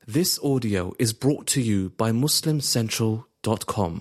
This audio is brought to you by MuslimCentral.com.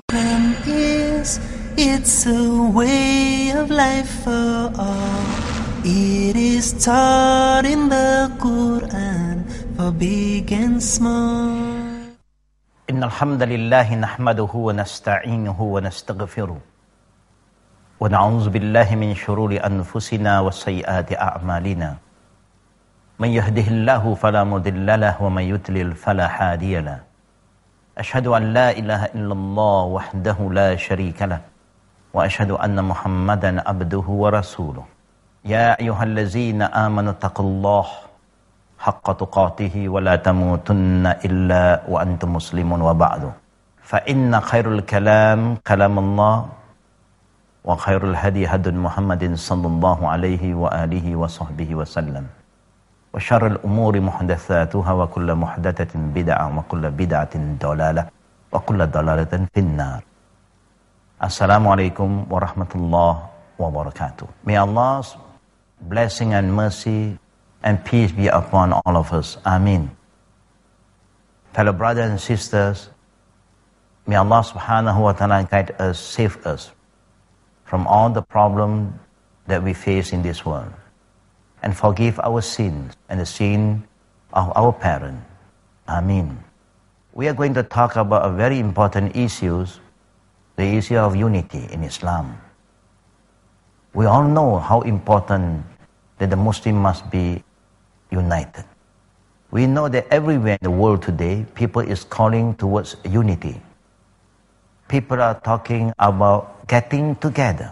It's a way of life for all. It is taught in the Quran for big and small. إن الحمد لله نحمده ونستعينه ونستغفره ونعوذ بالله من شرور أنفسنا وسيئات أعمالنا من يهده الله فلا مضل له ومن يضلل فلا هادي له أشهد أن لا إله إلا الله وحده لا شريك له وأشهد أن محمدا عبده ورسوله يا أيها الذين آمنوا اتقوا الله حق تقاته ولا تموتن إلا وأنتم مسلمون وبعد فإن خير الكلام كلام الله وخير الهدي هدي محمد صلى الله عليه وآله وصحبه وسلم وشر الأمور محدثاتها وكل محدثة بدعة وكل بدعة ضلالة وكل ضلالة في النار. Assalamu alaikum warahmatullahi wabarakatuh. May Allah's blessing and mercy and peace be upon all of us. Ameen. Fellow brothers and sisters, may Allah subhanahu wa ta'ala guide us, save us from all the problems that we face in this world, and forgive our sins and the sin of our parents. Ameen. We are going to talk about a very important issue, the issue of unity in Islam. We all know how important that the Muslim must be united. We know that everywhere in the world today, people is calling towards unity. People are talking about getting together.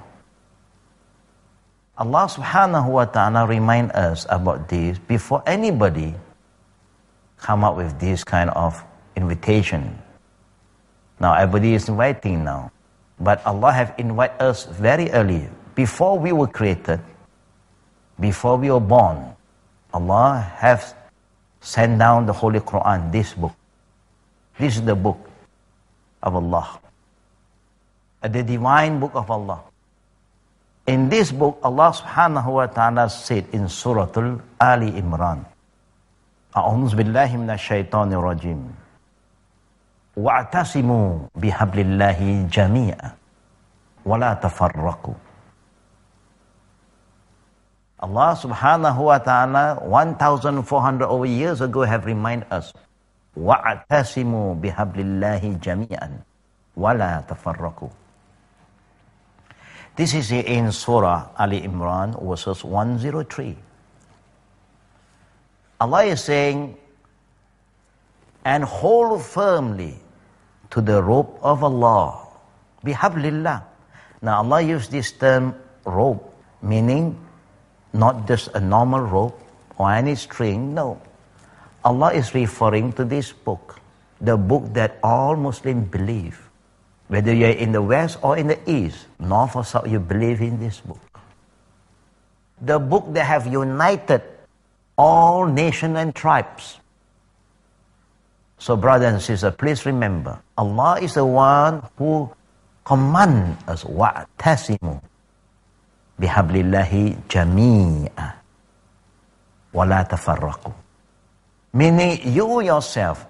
Allah subhanahu wa ta'ala remind us about this before anybody come up with this kind of invitation. Now everybody is inviting now. But Allah have invited us very early. Before we were created, before we were born, Allah have sent down the Holy Quran, this book. This is the book of Allah. The divine book of Allah. In this book, Allah subhanahu wa ta'ala said in Surah Ali Imran, أعوذ بالله من الشيطان الرجيم واعتصموا بحبل الله جميعا ولا تفرقوا. Allah subhanahu wa ta'ala 1,400 over years ago have reminded us وَاعْتَصِمُوا بِحَبْلِ اللَّهِ جَمِيعًا وَلَا تَفَرَّقُوا. This is in Surah Ali Imran verses 103. Allah is saying, and hold firmly to the rope of Allah. Bihablillah. Now Allah used this term rope, meaning not just a normal rope or any string, no. Allah is referring to this book, the book that all Muslims believe. Whether you're in the West or in the East, North or South, you believe in this book. The book that have united all nations and tribes. So brothers and sisters, please remember, Allah is the one who commands us, وَاعْتَصِمُوا بِحَبْلِ اللَّهِ جَمِيعًا وَلَا تَفَرَّقُوا. Meaning you yourself,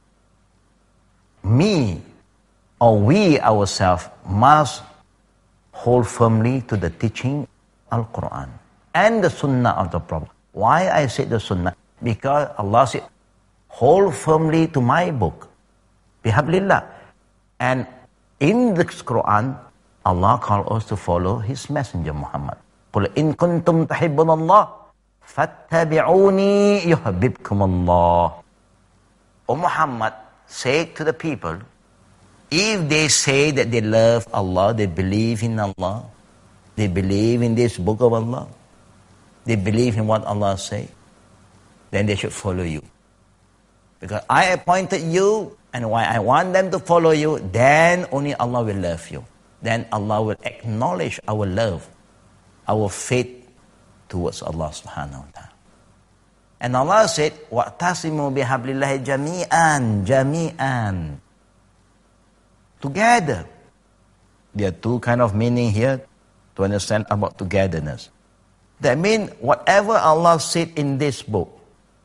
me, or we ourselves must hold firmly to the teaching of Al-Quran and the Sunnah of the Prophet. Why I say the Sunnah? Because Allah said, hold firmly to my book. Bihablillah. And in the Quran, Allah called us to follow His Messenger Muhammad. قُلْ إِن كُنْتُمْ تَحِبُّونَ اللَّهِ فَاتَّبِعُونِي يُحْبِبْكُمُ اللَّهِ. O Muhammad, say to the people, if they say that they love Allah, they believe in Allah, they believe in this book of Allah, they believe in what Allah say, then they should follow you. Because I appointed you, and why I want them to follow you, then only Allah will love you. Then Allah will acknowledge our love, our faith towards Allah subhanahu wa ta'ala. And Allah said, وَاعْتَصِمُوا بِحَبْلِ اللَّهِ جَمِيعًا جَمِيعًا. Together. There are two kind of meaning here to understand about togetherness. That means whatever Allah said in this book,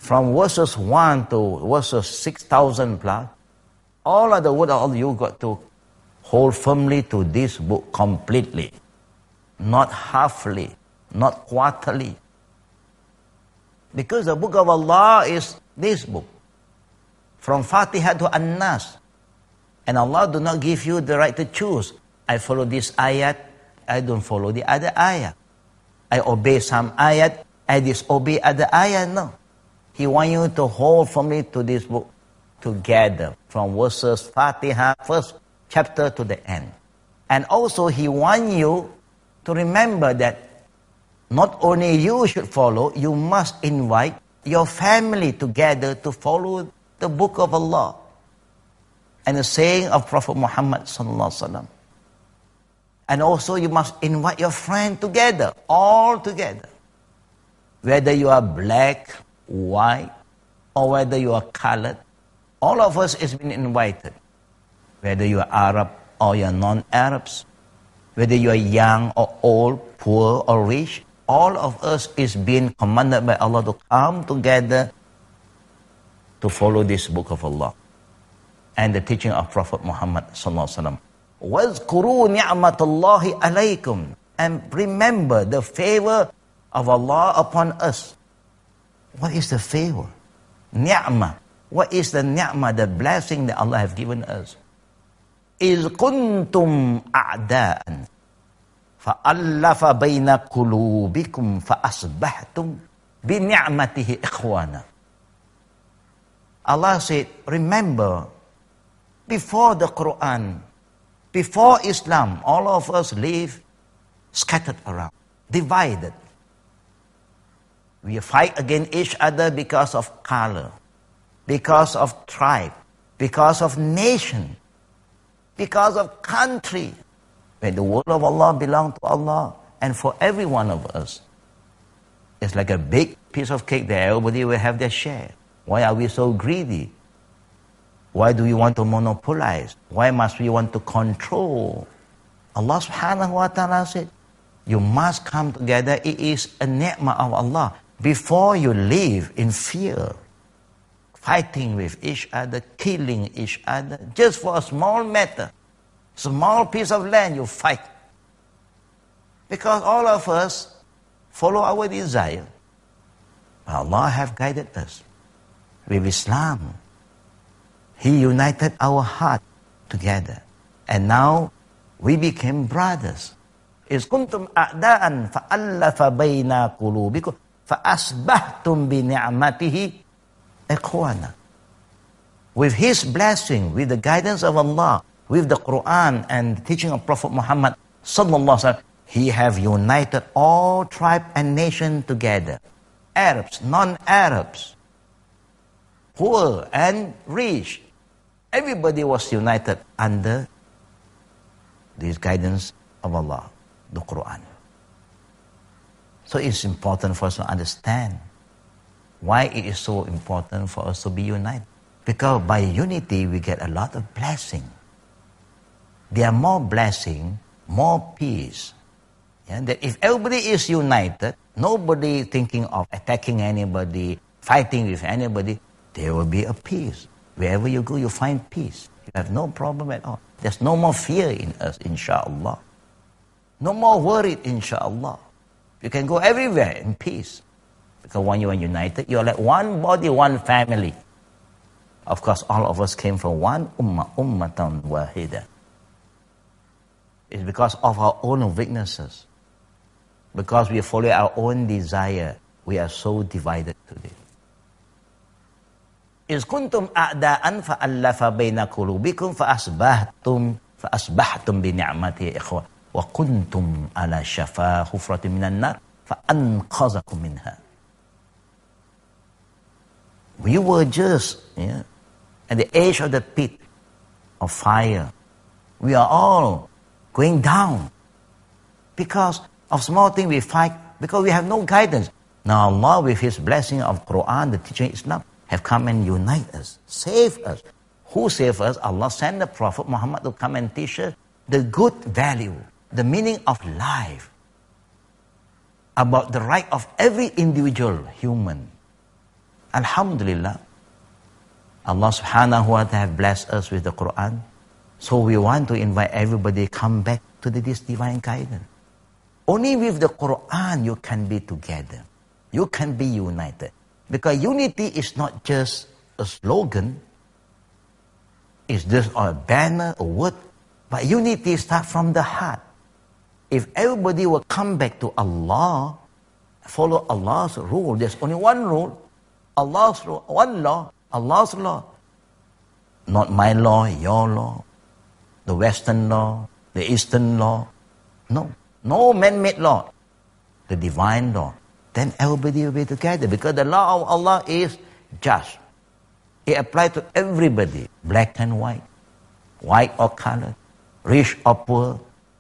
from verses 1 to verses 6,000 plus, all of the word of Allah, you got to hold firmly to this book completely. Not halfly, not quarterly. Because the book of Allah is this book. From Fatiha to An-Nas. And Allah do not give you the right to choose. I follow this ayat, I don't follow the other ayat. I obey some ayat, I disobey other ayat. No. He wants you to hold firmly to this book together. From verses Fatiha, first chapter to the end. And also He wants you to remember that not only you should follow, you must invite your family together to follow the book of Allah. And the saying of Prophet Muhammad sallallahu alaihi wasallam. And also you must invite your friend together, all together. Whether you are black, white, or whether you are colored, all of us is been invited. Whether you are Arab or you are non-Arabs, whether you are young or old, poor or rich, all of us is being commanded by Allah to come together to follow this book of Allah and the teaching of Prophet Muhammad sallallahu alaihi wasallam. وَاذْكُرُوا نِعْمَةَ اللَّهِ عَلَيْكُمْ. And remember the favor of Allah upon us. What is the favor? Ni'mah. What is the ni'mah, the blessing that Allah has given us? إِذْ كُنْتُمْ أَعْدَاءً فَأَلَّفَ بَيْنَ قُلُوبِكُمْ فَأَصْبَحْتُمْ بِنِعْمَتِهِ إِخْوَانًا. Allah said, remember, before the Quran, before Islam, all of us live scattered around, divided. We fight against each other because of color, because of tribe, because of nation, because of country. When the word of Allah belongs to Allah and for every one of us. It's like a big piece of cake that everybody will have their share. Why are we so greedy? Why do we want to monopolize? Why must we want to control? Allah subhanahu wa ta'ala said, you must come together. It is a ni'mah of Allah. Before you live in fear, fighting with each other, killing each other, just for a small matter, small piece of land you fight. Because all of us follow our desire. Allah have guided us with Islam. He united our heart together. And now we became brothers. إِذْ كُنْتُمْ أَعْدَاءً فَأَلَّفَ بَيْنَ قُلُوبِكُمْ فَأَصْبَحْتُمْ بِنِعْمَتِهِ إِخْوَانًا. With His blessing, with the guidance of Allah, with the Quran and the teaching of Prophet Muhammad sallallahu alaihi wasallam, He have united all tribe and nation together. Arabs, non-Arabs, poor and rich. Everybody was united under this guidance of Allah, the Quran. So it's important for us to understand why it is so important for us to be united. Because by unity we get a lot of blessing. There are more blessing, more peace. Yeah, that if everybody is united, nobody thinking of attacking anybody, fighting with anybody, there will be a peace. Wherever you go, you find peace. You have no problem at all. There's no more fear in us, inshallah. No more worry, inshallah. You can go everywhere in peace. Because when you are united, you are like one body, one family. Of course, all of us came from one ummah, ummatan wahida. It's because of our own weaknesses. Because we follow our own desire, we are so divided today. إِذْ كُنْتُمْ أَعْدَاءً فَأَلَّفَ بَيْنَ قُلُوبِكُمْ فَأَصْبَحْتُمْ بِنِعْمَتِهِ إِخْوَةً وَكُنْتُمْ عَلَى شَفَا حُفْرَةٍ مِنَ النَّارِ فَأَنْقَذَكُمْ مِنْهَا. We were just at the edge of the pit of fire. We are all going down because of small things we fight, because we have no guidance. Now Allah, with His blessing of Quran, the teaching of Islam, have come and unite us, save us. Who saved us? Allah sent the Prophet Muhammad to come and teach us the good value, the meaning of life, about the right of every individual human, Alhamdulillah, Allah subhanahu wa ta'ala have blessed us with the Quran. So we want to invite everybody to come back to this divine guidance. Only with the Quran you can be together. You can be united. Because unity is not just a slogan. It's just a banner, a word. But unity starts from the heart. If everybody will come back to Allah, follow Allah's rule, there's only one rule. Allah's rule, one law, Allah's law. Not my law, your law, the Western law, the Eastern law. No man-made law. The divine law. Then everybody will be together because the law of Allah is just. It applies to everybody, black and white or colored, rich or poor.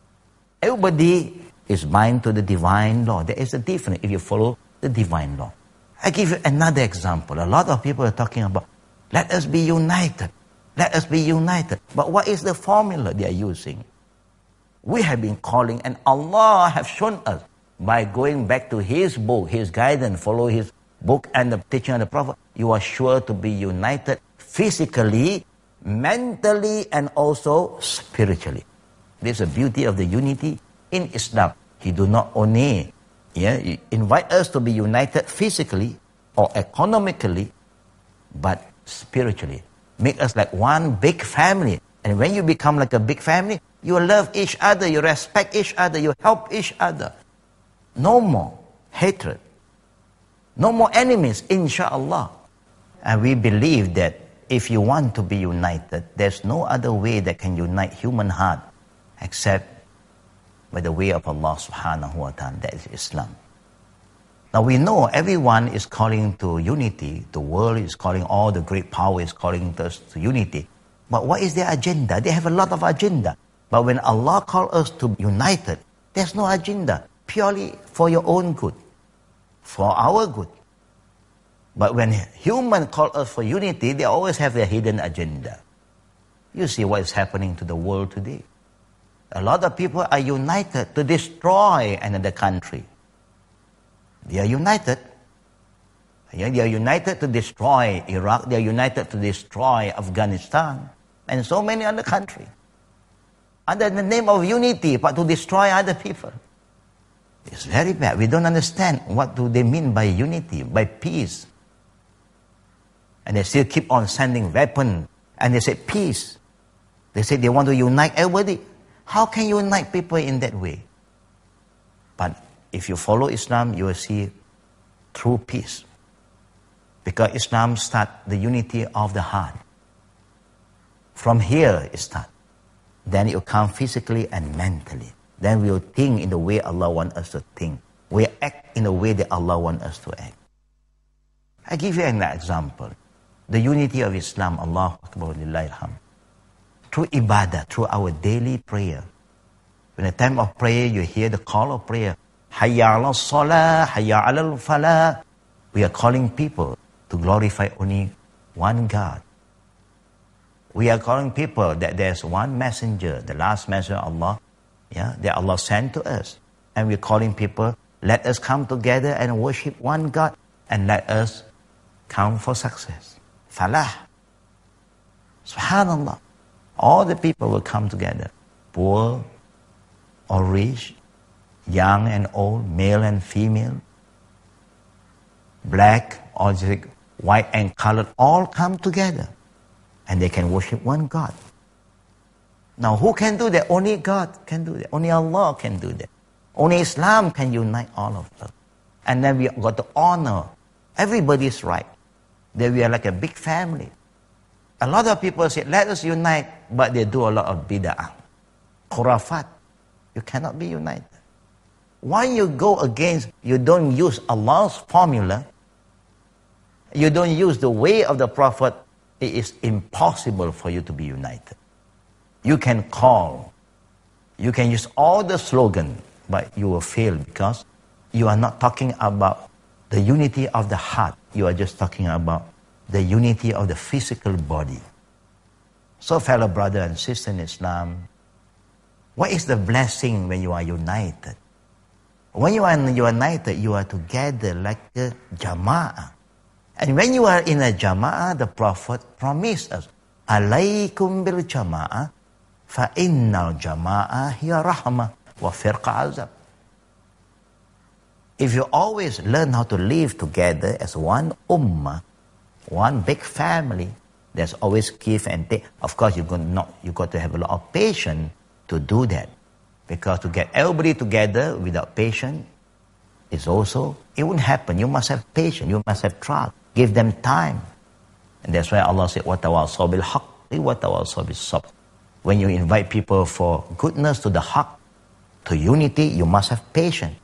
Everybody is bound to the divine law. There is a difference if you follow the divine law. I give you another example. A lot of people are talking about, let us be united. Let us be united. But what is the formula they are using? We have been calling, and Allah has shown us by going back to His book, His guidance, follow His book and the teaching of the Prophet, you are sure to be united physically, mentally, and also spiritually. This is the beauty of the unity in Islam. He do not only invite us to be united physically or economically, but spiritually. Make us like one big family. And when you become like a big family, you love each other, you respect each other, you help each other. No more hatred. No more enemies, inshallah. And we believe that if you want to be united, there's no other way that can unite human heart except by the way of Allah subhanahu wa ta'ala, that is Islam. Now we know everyone is calling to unity. The world is calling, all the great power is calling us to unity. But what is their agenda? They have a lot of agenda. But when Allah calls us to be united, there's no agenda. Purely for your own good. For our good. But when humans call us for unity, they always have their hidden agenda. You see what is happening to the world today. A lot of people are united to destroy another country. They are united. They are united to destroy Iraq. They are united to destroy Afghanistan. And so many other countries. Under the name of unity, but to destroy other people. It's very bad. We don't understand what do they mean by unity, by peace. And they still keep on sending weapons. And they say peace. They say they want to unite everybody. How can you unite people in that way? But if you follow Islam, you will see true peace. Because Islam starts the unity of the heart. From here it starts. Then it will come physically and mentally. Then we will think in the way Allah wants us to think. We act in the way that Allah wants us to act. I give you an example. The unity of Islam, Allahu Akbar, lillahi alhamd. Through ibadah, through our daily prayer. When the time of prayer, you hear the call of prayer. Hayya ala salah, hayya ala falah. We are calling people to glorify only one God. We are calling people that there's one messenger, the last messenger of Allah, that Allah sent to us. And we're calling people, let us come together and worship one God and let us count for success. Falah. Subhanallah. All the people will come together. Poor or rich, young and old, male and female, black or white and colored, all come together. And they can worship one God. Now who can do that? Only God can do that. Only Allah can do that. Only Islam can unite all of us. And then we got to honor everybody's right. That we are like a big family. A lot of people say, let us unite, but they do a lot of bid'ah. Khurafat. You cannot be united. When you go against, you don't use Allah's formula, you don't use the way of the Prophet, it is impossible for you to be united. You can call, you can use all the slogan, but you will fail because you are not talking about the unity of the heart. You are just talking about the unity of the physical body. So fellow brother and sister in Islam, what is the blessing when you are united? When you are united, you are together like a jama'ah. And when you are in a jama'ah, the Prophet promised us, alaykum bil jama'ah, fa innal jama'ah hiya rahmah wa firqa azab. If you always learn how to live together as one ummah, one big family, there's always give and take. Of course, you got to have a lot of patience to do that. Because to get everybody together without patience, it won't happen. You must have patience, you must have trust. Give them time. And that's why Allah said, وَتَوَاصَوْا بِالْحَقِّ وَتَوَاصَوْا بِالصَّبْرِ. When you invite people for goodness, to the haqq, to unity, you must have patience.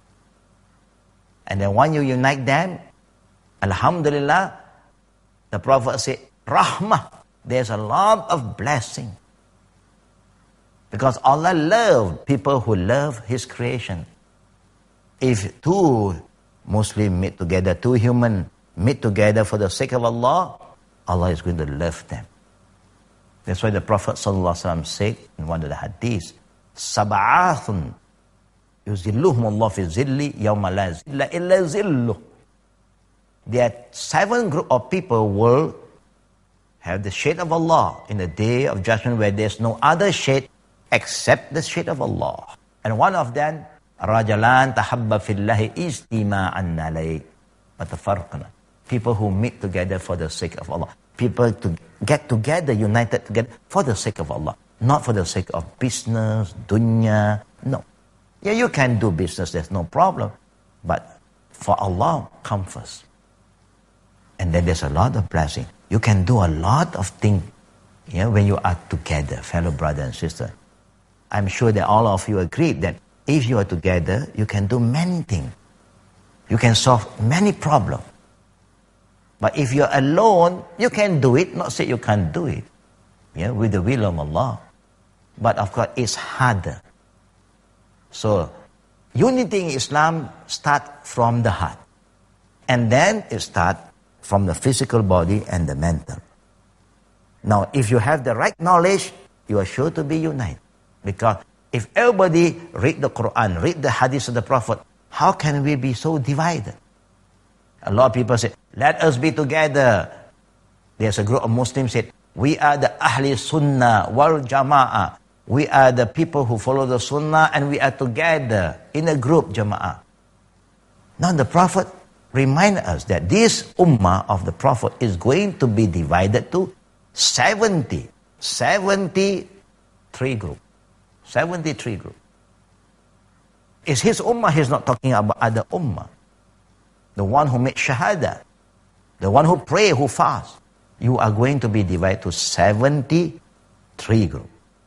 And then when you unite them, alhamdulillah, the Prophet said, rahmah, there's a lot of blessing. Because Allah loves people who love His creation. If two Muslims meet together, two humans meet together for the sake of Allah, Allah is going to love them. That's why the Prophet ﷺ said in one of the hadiths, Sab'athun yuzilluhum Allah fi zilli yawma la zilla illa zilluh. There are 7 groups of people who will have the shade of Allah in the day of judgment where there's no other shade except the shade of Allah. And one of them, Rajalan tahabba fillahi istima'an alayh wa tafarqana. People who meet together for the sake of Allah. People to get together, united together for the sake of Allah. Not for the sake of business, dunya. No. Yeah, you can do business, there's no problem. But for Allah, come first. And then there's a lot of blessing. You can do a lot of things when you are together, fellow brother and sister. I'm sure that all of you agree that if you are together, you can do many things. You can solve many problems. But if you're alone, you can do it. Not say you can't do it. With the will of Allah. But of course, it's harder. So, unity in Islam starts from the heart. And then it starts from the physical body and the mental. Now, if you have the right knowledge, you are sure to be united. Because if everybody read the Quran, read the hadith of the Prophet, how can we be so divided? A lot of people say, let us be together. There's a group of Muslims said, we are the Ahli Sunnah wal Jama'ah. We are the people who follow the Sunnah and we are together in a group, Jama'ah. Now the Prophet reminds us that this Ummah of the Prophet is going to be divided to 73 groups. 73 groups. It's his Ummah, he's not talking about other Ummah. The one who makes Shahada, the one who pray, who fast. You are going to be divided to 73 groups.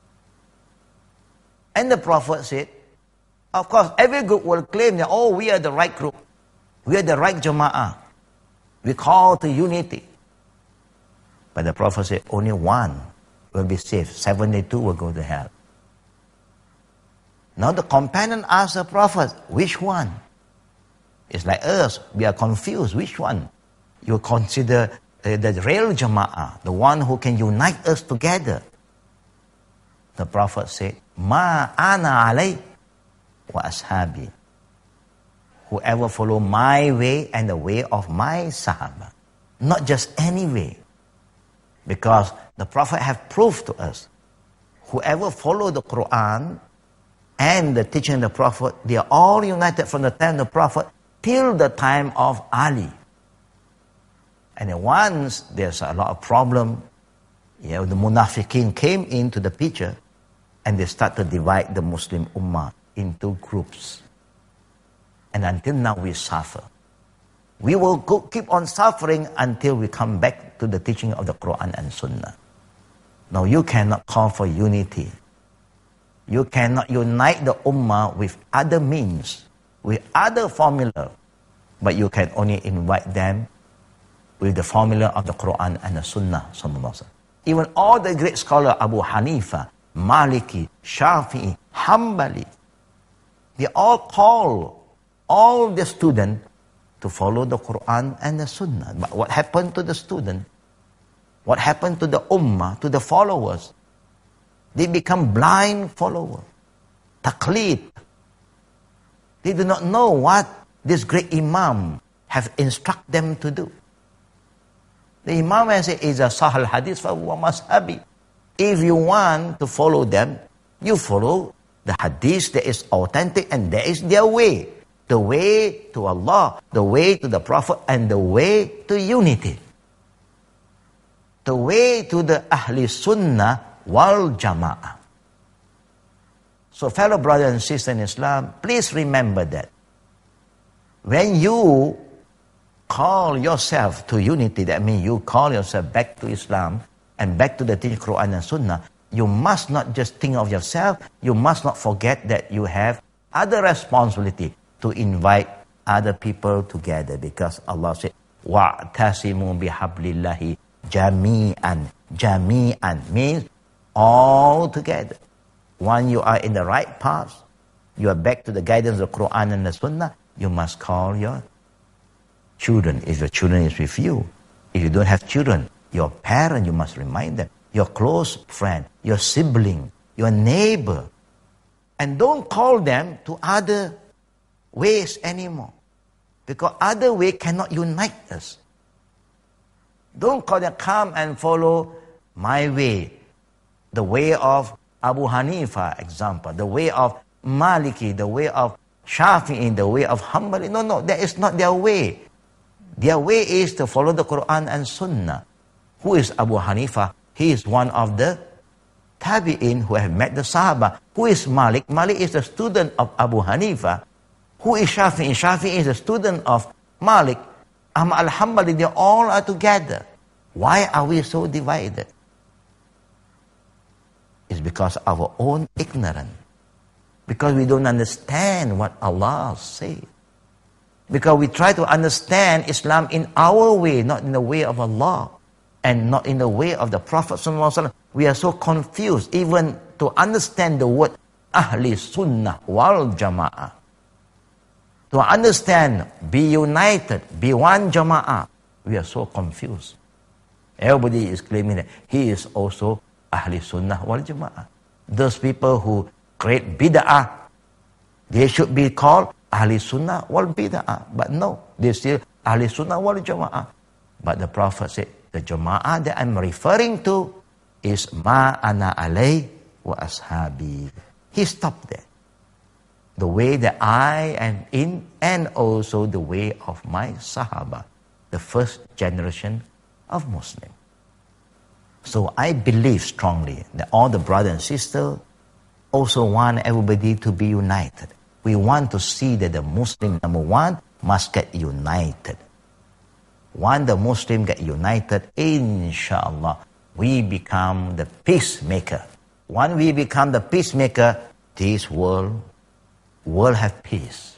And the Prophet said, of course, every group will claim that, oh, we are the right group. We are the right Jama'ah. We call to unity. But the Prophet said, only one will be saved. 72 will go to hell. Now the companion asked the Prophet, which one? It's like us, we are confused. Which one? You consider the real Jama'ah, the one who can unite us together. The Prophet said, Ma ana alay wa ashabi. Whoever follow my way and the way of my Sahaba. Not just any way. Because the Prophet have proved to us, whoever follow the Quran and the teaching of the Prophet, they are all united from the time of the Prophet till the time of Ali. And then once there's a lot of problem, the Munafiqeen came into the picture and they start to divide the Muslim Ummah into groups. And until now we suffer. We will keep on suffering until we come back to the teaching of the Quran and Sunnah. Now you cannot call for unity. You cannot unite the Ummah with other means, with other formula. But you can only invite them with the formula of the Quran and the Sunnah. Even all the great scholars, Abu Hanifa, Maliki, Shafi'i, Hanbali, they all call all the students to follow the Quran and the Sunnah. But what happened to the student? What happened to the Ummah, to the followers? They become blind followers. Taqleed. They do not know what this great Imam have instructed them to do. The Imam has said, is a sahal hadith fahuwa mazhabi. If you want to follow them, you follow the hadith that is authentic and that is their way. The way to Allah, the way to the Prophet, and the way to unity. The way to the Ahli Sunnah wal Jama'ah. So fellow brothers and sisters in Islam, please remember that. When you call yourself to unity, that means you call yourself back to Islam and back to the teaching Quran and Sunnah, you must not just think of yourself, you must not forget that you have other responsibility to invite other people together, because Allah said, وَاعْتَصِمُوا بِحَبْلِ اللَّهِ جَمِيعًا. Jami'an means all together. When you are in the right path, you are back to the guidance of Quran and the Sunnah, you must call your children, if your children is with you. If you don't have children, your parent, you must remind them. Your close friend, your sibling, your neighbor. And don't call them to other ways anymore. Because other way cannot unite us. Don't call them, come and follow my way. The way of Abu Hanifa, example. The way of Maliki, the way of Shafi'i, the way of Hanbali. No, that is not their way. Their way is to follow the Quran and Sunnah. Who is Abu Hanifa? He is one of the Tabi'in who have met the Sahaba. Who is Malik? Malik is the student of Abu Hanifa. Who is Shafi'i? Shafi'i is the student of Malik. Ahmad al-Hanbali, they all are together. Why are we so divided? It's because of our own ignorance. Because we don't understand what Allah says. Because we try to understand Islam in our way, not in the way of Allah, and not in the way of the Prophet ﷺ. We are so confused even to understand the word Ahli Sunnah wal Jama'ah. To understand, be united, be one Jama'ah. We are so confused. Everybody is claiming that he is also Ahli Sunnah wal Jama'ah. Those people who create bid'ah, they should be called Ahli Sunnah wal Bid'ah. But no, they still Ahli Sunnah wal Jama'ah. But the Prophet said, the Jama'ah that I'm referring to is Ma ana alay wa ashabi. He stopped there. The way that I am in, and also the way of my Sahaba, the first generation of Muslim. So I believe strongly that all the brothers and sisters also want everybody to be united. We want to see that the Muslim, number one, must get united. When the Muslim get united, inshallah, we become the peacemaker. When we become the peacemaker, this world will have peace.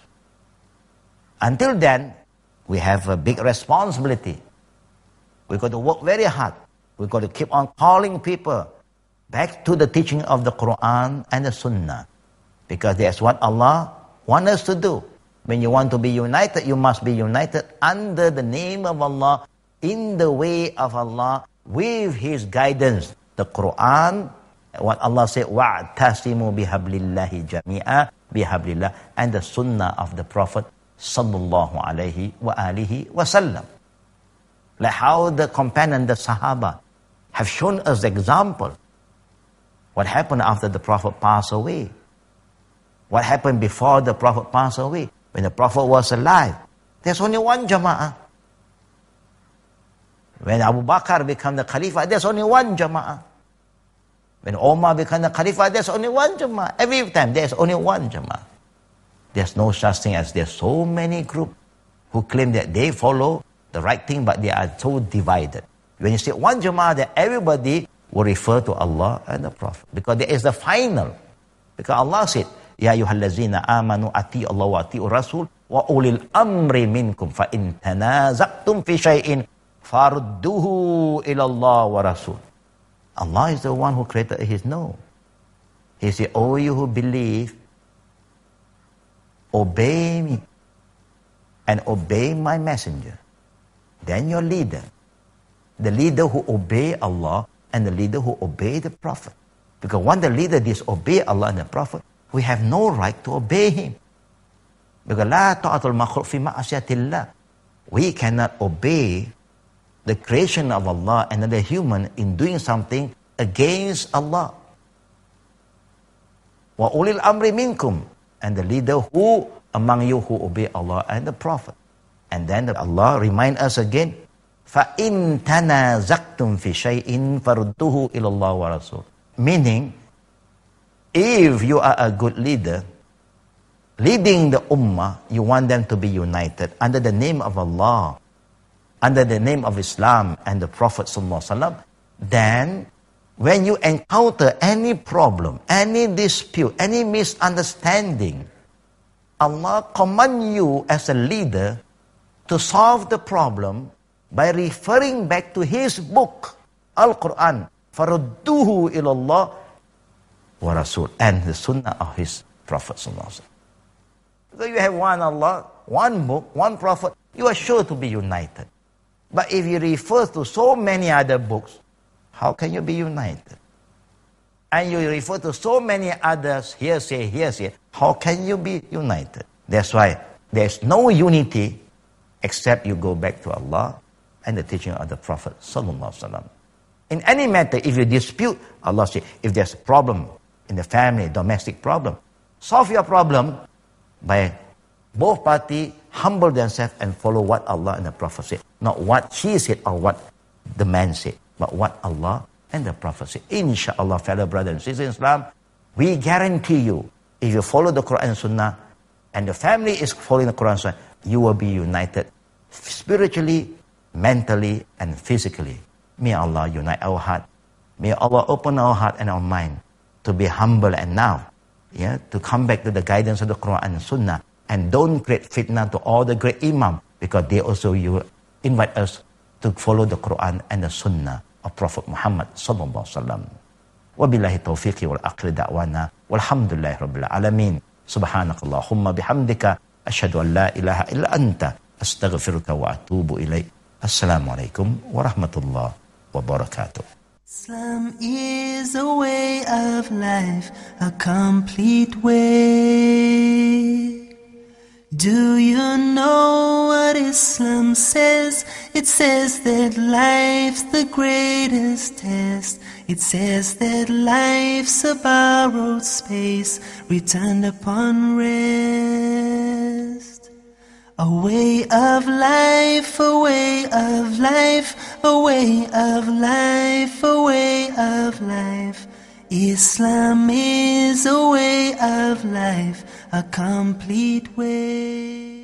Until then, we have a big responsibility. We've got to work very hard. We've got to keep on calling people back to the teaching of the Quran and the Sunnah. Because that's what Allah wants us to do. When you want to be united, you must be united under the name of Allah, in the way of Allah, with His guidance. The Quran, what Allah said, وَاعْتَصِمُوا بِحَبْلِ اللَّهِ جَمِيعًا بِحَبْلِ اللَّهِ, and the Sunnah of the Prophet sallallahu alayhi wa alihi wa sallam. Like how the companion, the Sahaba, have shown us the example. What happened after the Prophet passed away? What happened before the Prophet passed away? When the Prophet was alive, there's only one Jama'ah. When Abu Bakr became the Khalifa, there's only one Jama'ah. When Omar became the Khalifa, there's only one Jama'ah. Every time, there's only one Jama'ah. There's no such thing as there's so many groups who claim that they follow the right thing, but they are so divided. When you say one Jama'ah, then everybody will refer to Allah and the Prophet. Because there is the final. Because Allah said, Ya ayyuhallazina amanu ati'u Allah wa ati'u Rasul wa ulil amri minkum fa in tanaza'tum fi shay'in farudduhu ila Allah wa Rasul. Allah is the one who created His no. He said, oh, you who believe, obey me and obey my messenger. Then your leader. The leader who obey Allah and the leader who obey the Prophet. Because when the leader disobey Allah and the Prophet, we have no right to obey him. Because la ta'atul makhluq fi ma'asyatillah. We cannot obey the creation of Allah, another human, in doing something against Allah. Wa ulil amri minkum, and the leader who among you who obey Allah and the Prophet. And then Allah remind us again, فَإِن تَنَازَقْتُمْ فِي شَيْءٍ فَرُدُّهُ إِلَى اللَّهِ وَرَسُولِهِ. Meaning, if you are a good leader, leading the ummah, you want them to be united under the name of Allah, under the name of Islam and the Prophet ﷺ, then when you encounter any problem, any dispute, any misunderstanding, Allah command you as a leader to solve the problem by referring back to His book, Al-Quran, فَرُدُّهُ إِلَى اللَّهِ وَرَسُولِهِ, and the Sunnah of His Prophet ﷺ. So you have one Allah, one book, one Prophet, you are sure to be united. But if you refer to so many other books, how can you be united? And you refer to so many others, hearsay, how can you be united? That's why there's no unity except you go back to Allah and the teaching of the Prophet ﷺ. In any matter, if you dispute, Allah says, if there's a problem in the family, domestic problem, solve your problem by both parties humble themselves and follow what Allah and the Prophet said. Not what she said or what the man said, but what Allah and the Prophet said. Inshallah, fellow brothers and sisters in Islam, we guarantee you, if you follow the Quran and Sunnah, and the family is following the Quran and Sunnah, you will be united spiritually, mentally, and physically. May Allah unite our heart. May Allah open our heart and our mind to be humble and now, to come back to the guidance of the Quran and Sunnah, and don't create fitna to all the great imam, because they also you invite us to follow the Quran and the Sunnah of Prophet Muhammad sallallahu alaihi wasallam. Wabillahi taufiqi wal akhir da'wana walhamdulillahi rabbil alamin. Subhanakallahumma bihamdika asyhadu an la ilaha illa anta astaghfiruka wa atubu ilaik. Assalamualaikum warahmatullahi wabarakatuh. Islam is a way of life, a complete way. Do you know what Islam says? It says that life's the greatest test. It says that life's a borrowed space, returned upon rest. A way of life, a way of life, a way of life, a way of life. Islam is a way of life, a complete way.